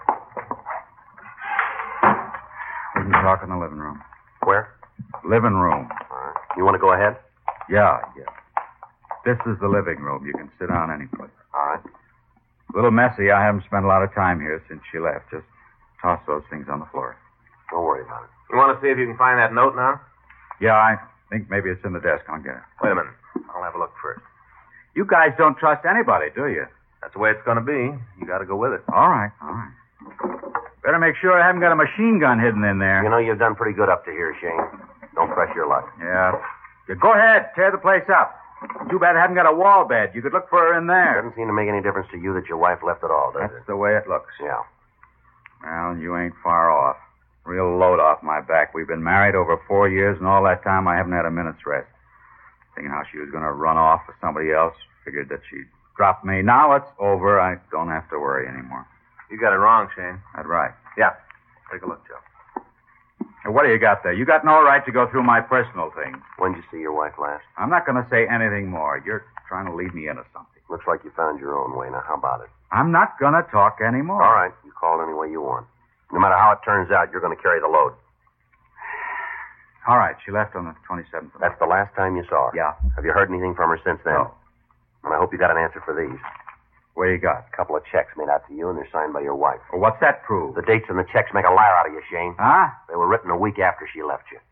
We can talk in the living room. Where? Living room. All right. You want to go ahead? Yeah. This is the living room. You can sit down any place. All right. A little messy. I haven't spent a lot of time here since she left. Just toss those things on the floor. Don't worry about it. You want to see if you can find that note now? Yeah, I think maybe it's in the desk. I'll get it. Wait a minute. I'll have a look first. You guys don't trust anybody, do you? That's the way it's going to be. You got to go with it. All right. Better make sure I haven't got a machine gun hidden in there. You know, you've done pretty good up to here, Shane. Don't press your luck. Yeah. Go ahead. Tear the place up. Too bad I haven't got a wall bed. You could look for her in there. It doesn't seem to make any difference to you that your wife left at all, does it? That's the way it looks. Yeah. Well, you ain't far off. Real load off my back. We've been married over 4 years, and all that time I haven't had a minute's rest. Thinking how she was going to run off with somebody else. Figured that she'd drop me. Now it's over. I don't have to worry anymore. You got it wrong, Shane. That's right. Yeah. Take a look, Joe. Hey, what do you got there? You got no right to go through my personal things. When did you see your wife last? I'm not going to say anything more. You're trying to lead me into something. Looks like you found your own way. Now, how about it? I'm not going to talk anymore. All right. You call it any way you want. No matter how it turns out, you're going to carry the load. All right. She left on the 27th. That's the last time you saw her? Yeah. Have you heard anything from her since then? No. And I hope you got an answer for these. What do you got? A couple of checks made out to you, and they're signed by your wife. Well, what's that prove? The dates on the checks make a liar out of you, Shane. Huh? They were written a week after she left you.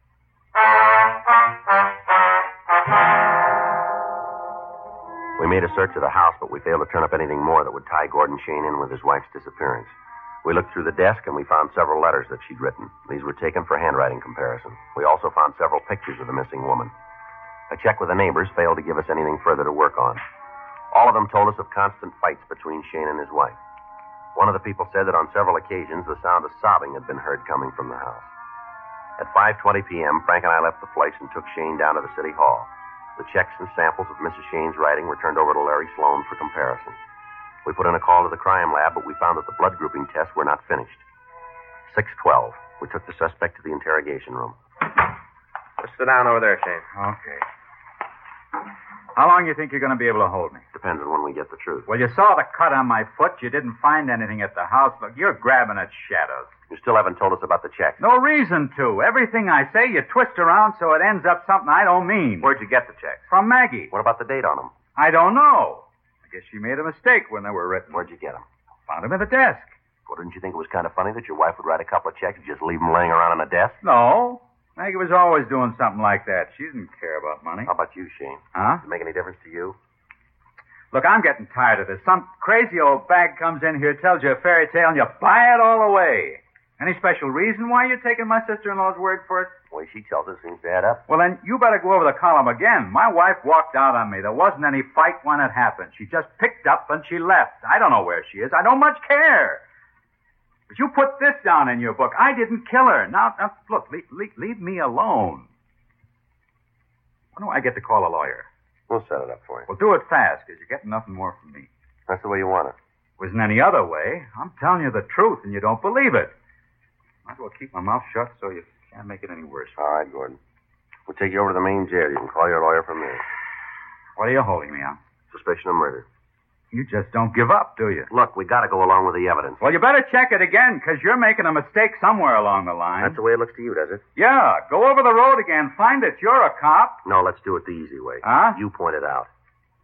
We made a search of the house, but we failed to turn up anything more that would tie Gordon Shane in with his wife's disappearance. We looked through the desk, and we found several letters that she'd written. These were taken for handwriting comparison. We also found several pictures of the missing woman. A check with the neighbors failed to give us anything further to work on. All of them told us of constant fights between Shane and his wife. One of the people said that on several occasions the sound of sobbing had been heard coming from the house. At 5:20 p.m., Frank and I left the place and took Shane down to the city hall. The checks and samples of Mrs. Shane's writing were turned over to Larry Sloan for comparison. We put in a call to the crime lab, but we found that the blood grouping tests were not finished. 6:12. We took the suspect to the interrogation room. Let's sit down over there, Shane. Okay. How long do you think you're going to be able to hold me? Depends on when we get the truth. Well, you saw the cut on my foot. You didn't find anything at the house. Look, you're grabbing at shadows. You still haven't told us about the checks. No reason to. Everything I say, you twist around so it ends up something I don't mean. Where'd you get the checks? From Maggie. What about the date on them? I don't know. I guess she made a mistake when they were written. Where'd you get them? Found them in the desk. Well, didn't you think it was kind of funny that your wife would write a couple of checks and just leave them laying around on a desk? No. Maggie was always doing something like that. She didn't care about money. How about you, Shane? Huh? Does it make any difference to you? Look, I'm getting tired of this. Some crazy old bag comes in here, tells you a fairy tale, and you buy it all away. Any special reason why you're taking my sister-in-law's word for it? The way she tells it seems to add up. Well, then you better go over the column again. My wife walked out on me. There wasn't any fight when it happened. She just picked up and she left. I don't know where she is. I don't much care. But you put this down in your book. I didn't kill her. Now look, leave me alone. When do I get to call a lawyer? We'll set it up for you. Well, do it fast, because you're getting nothing more from me. That's the way you want it. Wasn't any other way. I'm telling you the truth, and you don't believe it. Might as well keep my mouth shut so you can't make it any worse. All right, Gordon. We'll take you over to the main jail. You can call your lawyer from there. What are you holding me on? Suspicion of murder. You just don't give up, do you? Look, we got to go along with the evidence. Well, you better check it again, because you're making a mistake somewhere along the line. That's the way it looks to you, does it? Yeah. Go over the road again. Find it. You're a cop. No, let's do it the easy way. Huh? You point it out.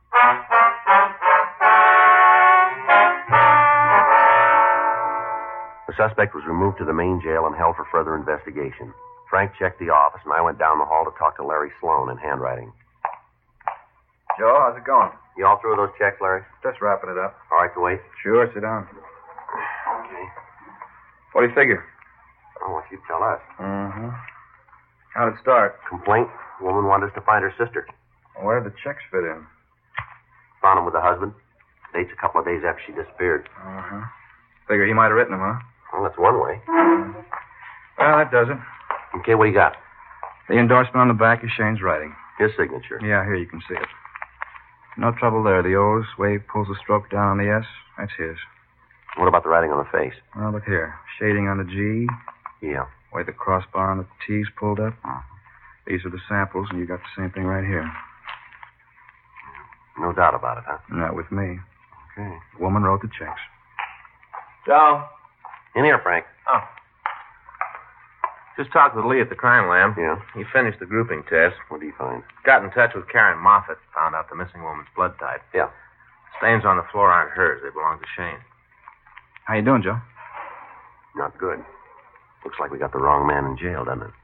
The suspect was removed to the main jail and held for further investigation. Frank checked the office, and I went down the hall to talk to Larry Sloan in handwriting. Joe, how's it going? You all through those checks, Larry? Just wrapping it up. All right to wait? Sure, sit down. Okay. What do you figure? I want you to tell us. Mm-hmm. How'd it start? Complaint. The woman wanted us to find her sister. Where did the checks fit in? Found him with the husband. Date's a couple of days after she disappeared. Mm-hmm. Figure he might have written them, huh? Well, that's one way. Well, that does it. Okay, what do you got? The endorsement on the back is Shane's writing. His signature. Yeah, here you can see it. No trouble there. The O's, way he pulls the stroke down on the S, that's his. What about the writing on the face? Well, look here. Shading on the G. Yeah. Way the crossbar on the T's pulled up. These are the samples, and you got the same thing right here. No doubt about it, huh? Not with me. Okay. The woman wrote the checks. Joe? In here, Frank. Oh. Just talked with Lee at the crime lab. Yeah? He finished the grouping test. What did he find? Got in touch with Karen Moffat. Found out the missing woman's blood type. Yeah. Stains on the floor aren't hers. They belong to Shane. How you doing, Joe? Not good. Looks like we got the wrong man in jail, doesn't it?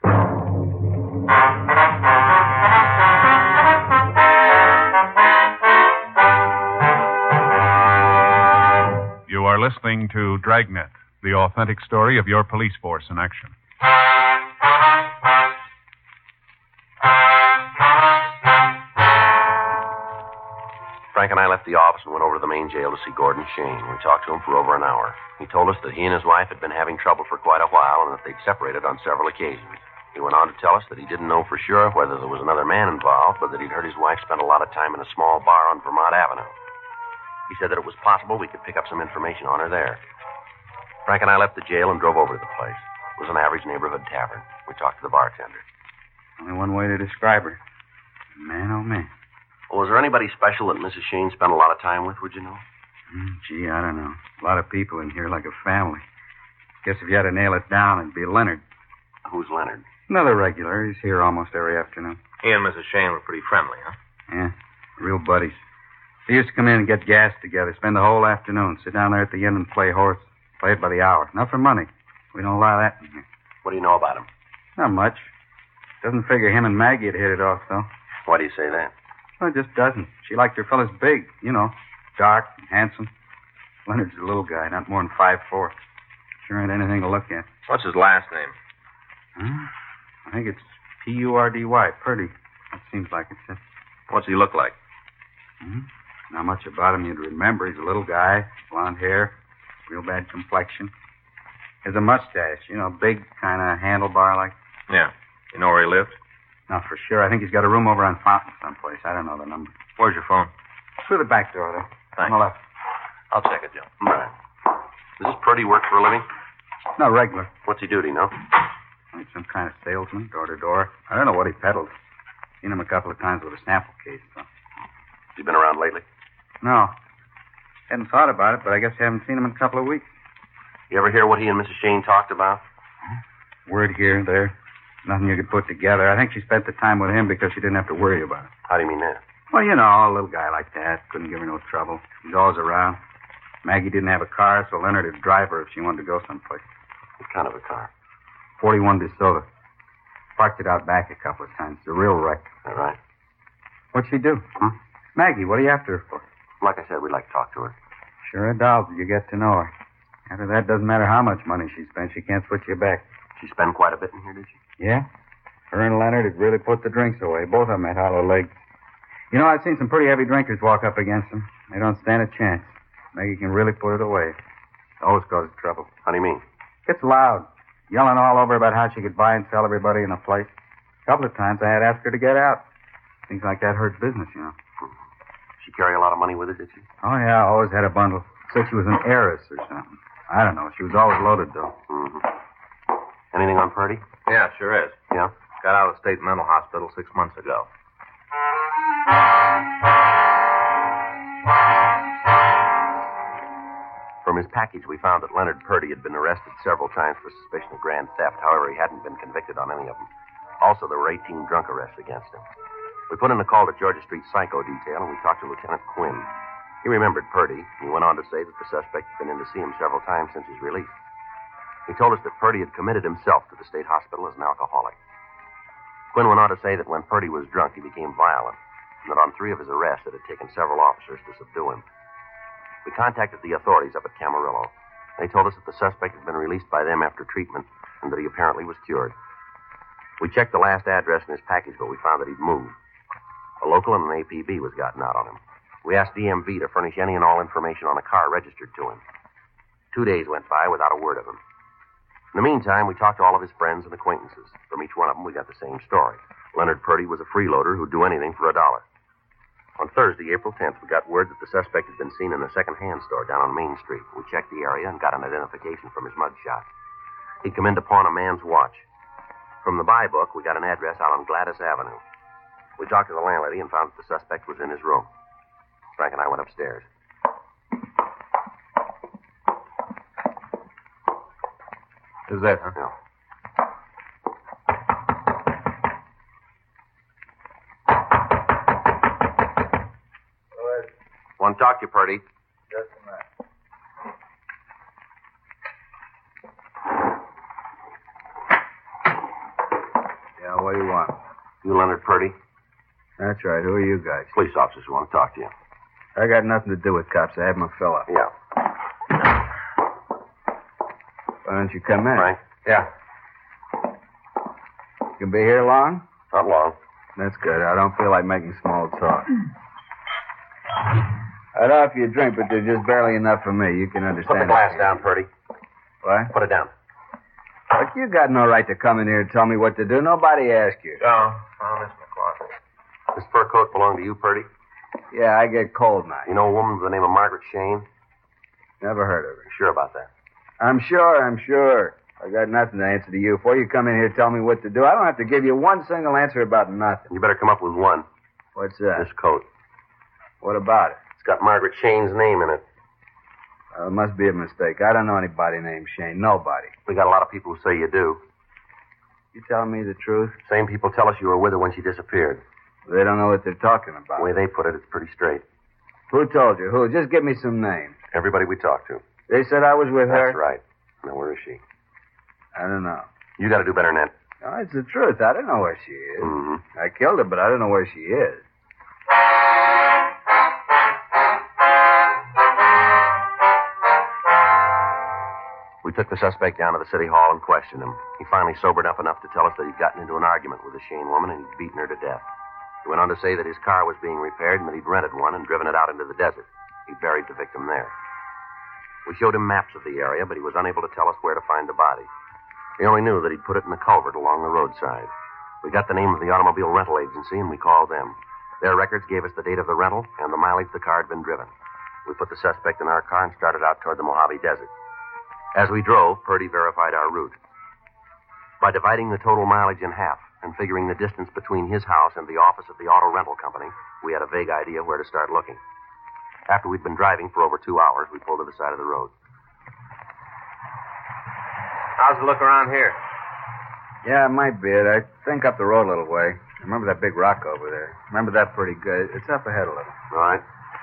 You are listening to Dragnet, the authentic story of your police force in action. Frank and I left the office and went over to the main jail to see Gordon Shane. We talked to him for over an hour. He told us that he and his wife had been having trouble for quite a while and that they'd separated on several occasions. He went on to tell us that he didn't know for sure whether there was another man involved, but that he'd heard his wife spend a lot of time in a small bar on Vermont Avenue. He said that it was possible we could pick up some information on her there. Frank and I left the jail and drove over to the place. It was an average neighborhood tavern. We talked to the bartender. Only one way to describe her. Man, oh, man. Well, was there anybody special that Mrs. Shane spent a lot of time with, would you know? Gee, I don't know. A lot of people in here like a family. Guess if you had to nail it down, it'd be Leonard. Who's Leonard? Another regular. He's here almost every afternoon. He and Mrs. Shane were pretty friendly, huh? Yeah, real buddies. They used to come in and get gas together, spend the whole afternoon, sit down there at the inn and play horse. Play it by the hour. Not for money. We don't allow that in here. What do you know about him? Not much. Doesn't figure him and Maggie had hit it off, though. Why do you say that? Well, it just doesn't. She liked her fellas big, you know, dark and handsome. Leonard's a little guy, not more than 5'4". Sure ain't anything to look at. What's his last name? Huh? I think it's P-U-R-D-Y, Purdy. That seems like it. What's he look like? Not much about him you'd remember. He's a little guy, blonde hair, real bad complexion. Has a mustache, you know, big kind of handlebar like. Yeah. You know where he lived? Not for sure. I think he's got a room over on Fountain someplace. I don't know the number. Where's your phone? Through the back door there. Thanks. On the left. I'll check it, Joe. Right. Does this Purdy work for a living? No, regular. What's he do, do you know? Like some kind of salesman, door to door. I don't know what he peddles. Seen him a couple of times with a sample case, though. Has he been around lately? No. Hadn't thought about it, but I guess you haven't seen him in a couple of weeks. You ever hear what he and Mrs. Shane talked about? Word here, there. Nothing you could put together. I think she spent the time with him because she didn't have to worry about it. How do you mean that? Well, you know, a little guy like that. Couldn't give her no trouble. He's always around. Maggie didn't have a car, so Leonard would drive her if she wanted to go someplace. What kind of a car? 41 DeSoto. Parked it out back a couple of times. It's a real wreck. All right. What'd she do? Huh? Maggie, what are you after her for? Like I said, we'd like to talk to her. Sure a doll till you get to know her. After that, doesn't matter how much money she spent, she can't switch you back. She spent quite a bit in here, did she? Yeah? Her and Leonard had really put the drinks away. Both of them had hollow legs. You know, I've seen some pretty heavy drinkers walk up against them. They don't stand a chance. Maggie can really put it away. Always causes trouble. How do you mean? Gets loud. Yelling all over about how she could buy and sell everybody in the place. A couple of times I had asked her to get out. Things like that hurt business, you know. She carry a lot of money with her, did she? Oh, yeah, always had a bundle. Said she was an heiress or something. I don't know. She was always loaded, though. Mm-hmm. Anything on Purdy? Yeah, sure is. Yeah? Got out of the state mental hospital 6 months ago. From his package, we found that Leonard Purdy had been arrested several times for suspicion of grand theft. However, he hadn't been convicted on any of them. Also, there were 18 drunk arrests against him. We put in a call to Georgia Street Psycho Detail, and we talked to Lieutenant Quinn. He remembered Purdy, and he went on to say that the suspect had been in to see him several times since his release. He told us that Purdy had committed himself to the state hospital as an alcoholic. Quinn went on to say that when Purdy was drunk, he became violent, and that on 3 of his arrests, it had taken several officers to subdue him. We contacted the authorities up at Camarillo. They told us that the suspect had been released by them after treatment, and that he apparently was cured. We checked the last address in his package, but we found that he'd moved. A local and an APB was gotten out on him. We asked DMV to furnish any and all information on a car registered to him. 2 days went by without a word of him. In the meantime, we talked to all of his friends and acquaintances. From each one of them, we got the same story. Leonard Purdy was a freeloader who'd do anything for $1. On Thursday, April 10th, we got word that the suspect had been seen in a second-hand store down on Main Street. We checked the area and got an identification from his mugshot. He'd come in to pawn a man's watch. From the buy book, we got an address out on Gladys Avenue. We talked to the landlady and found that the suspect was in his room. Frank and I went upstairs. Who's that, huh? Yeah. Want to talk to you, Purdy? Just a minute. Yeah, what do you want? You Leonard Purdy? That's right. Who are you guys? Police officers who want to talk to you. I got nothing to do with cops. I have my fill up. Yeah. Why don't you come in? Frank? Yeah. You can be here long? Not long. That's good. I don't feel like making small talk. I'd offer you a drink, but there's just barely enough for me. You can understand. Put the glass down, Purdy. What? Put it down. Look, you got no right to come in here and tell me what to do. Nobody asked you. Oh, this in the closet. This fur coat belong to you, Purdy? Yeah, I get cold now. You know a woman by the name of Margaret Shane? Never heard of her. You sure about that? I'm sure. I got nothing to answer to you. Before you come in here, tell me what to do. I don't have to give you one single answer about nothing. You better come up with one. What's that? This coat. What about it? It's got Margaret Shane's name in it. It must be a mistake. I don't know anybody named Shane. Nobody. We got a lot of people who say you do. You telling me the truth? Same people tell us you were with her when she disappeared. They don't know what they're talking about. The way they put it, it's pretty straight. Who told you? Who? Just give me some names. Everybody we talked to. They said I was with her? That's right. Now, where is she? I don't know. You got to do better than that. No, it's the truth. I don't know where she is. Mm-hmm. I killed her, but I don't know where she is. We took the suspect down to the city hall and questioned him. He finally sobered up enough to tell us that he'd gotten into an argument with the Shane woman and he'd beaten her to death. He went on to say that his car was being repaired and that he'd rented one and driven it out into the desert. He buried the victim there. We showed him maps of the area, but he was unable to tell us where to find the body. We only knew that he'd put it in the culvert along the roadside. We got the name of the automobile rental agency and we called them. Their records gave us the date of the rental and the mileage the car had been driven. We put the suspect in our car and started out toward the Mojave Desert. As we drove, Purdy verified our route. By dividing the total mileage in half and figuring the distance between his house and the office of the auto rental company, we had a vague idea where to start looking. After we'd been driving for over 2 hours, we pulled to the side of the road. How's the look around here? Yeah, it might be it. I think up the road a little way. I remember that big rock over there. Remember that pretty good. It's up ahead a little. All right.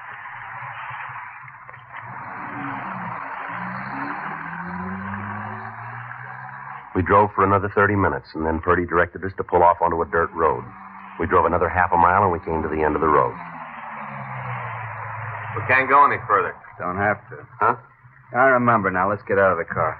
We drove for another 30 minutes, and then Purdy directed us to pull off onto a dirt road. We drove another half a mile, and we came to the end of the road. We can't go any further. Don't have to. Huh? I remember now. Let's get out of the car.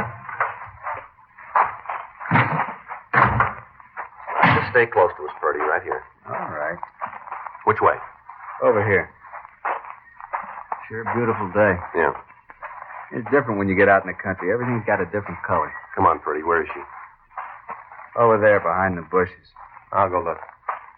Just stay close to us, Purdy, right here. All right. Which way? Over here. Sure beautiful day. Yeah. It's different when you get out in the country. Everything's got a different color. Come on, Purdy. Where is she? Over there, behind the bushes. I'll go look.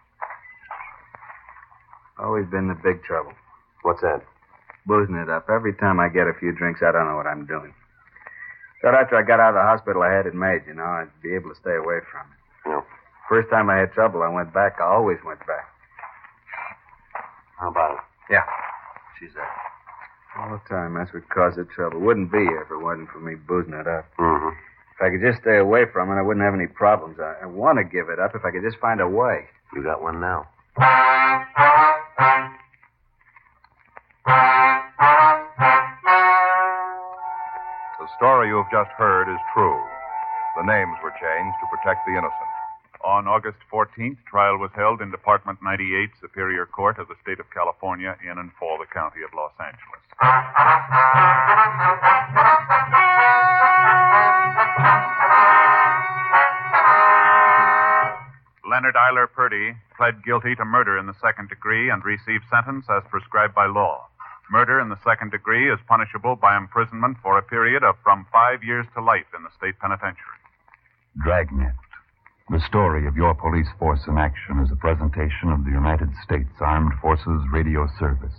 Always been the big trouble. What's that? Boozing it up. Every time I get a few drinks, I don't know what I'm doing. Thought after I got out of the hospital, I had it made, you know. I'd be able to stay away from it. Yeah. First time I had trouble, I went back. I always went back. How about it? Yeah. She's there. All the time. That's what caused the trouble. Wouldn't be if it wasn't for me boozing it up. Mm-hmm. If I could just stay away from it, I wouldn't have any problems. I want to give it up if I could just find a way. You got one now. The story you have just heard is true. The names were changed to protect the innocent. On August 14th, trial was held in Department 98, Superior Court of the State of California, in and for the County of Los Angeles. Leonard Eiler Purdy pled guilty to murder in the second degree and received sentence as prescribed by law. Murder in the second degree is punishable by imprisonment for a period of from 5 years to life in the state penitentiary. Dragnet. The story of your police force in action is a presentation of the United States Armed Forces Radio Service.